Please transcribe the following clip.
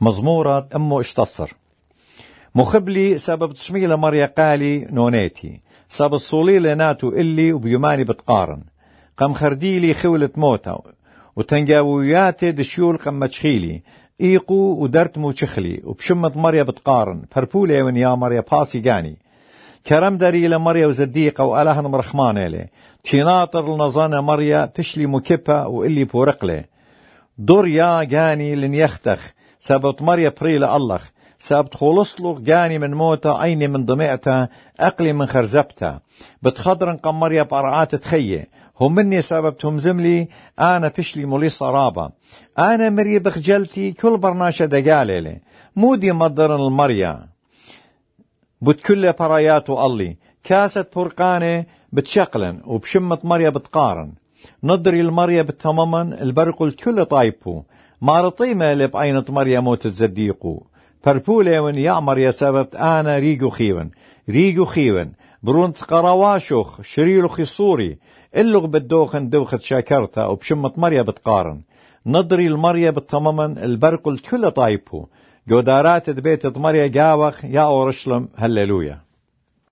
مزمورة أمو اشتصر مخبلي سبب تشميل مريا قالي نونيتي سبب الصولي لناتو إلي وبيماني بتقارن قم خرديلي خولة موتا وتنجاوياتي دشيول قم متشخيلي إيقو ودرت موشخلي وبشمت مريا بتقارن فربولي ون يا مريا باسي جاني كرم داري لمريا وزديقة وألهن مرخمان إلي تناطر النظانة مريا تشلي مكبة وإلي بورقلي دور يا جاني لن يختخ سبت مريا بريل الله سبت خلصلق جاني من موتا عيني من ضمئتا أقلي من خرزبتا بتخضرن قم مريا بأرعات تخيه هم مني سببتهم زملي أنا فشلي مولي صرابة أنا مريا بخجلتي كل برناشة دقالي مودي مضرن المريا بتكل براياتو الله كاسة برقانة بتشقلن وبشمت مريا بتقارن نضري المريا بالتمامن البرق الكل طايبو مارطيمة لب عينة مريا موت تزديقو فربولي ون يا مريا سببت أنا ريقو خيون برونت قرواشوخ شريلو خصوري اللغ بالدوخن دوخت شاكرتا وبشمت مريا بتقارن نضري المريا بالتمامن البرق الكل طايبو جودارات بيت مريا جاوخ يا أورشلم هللويا.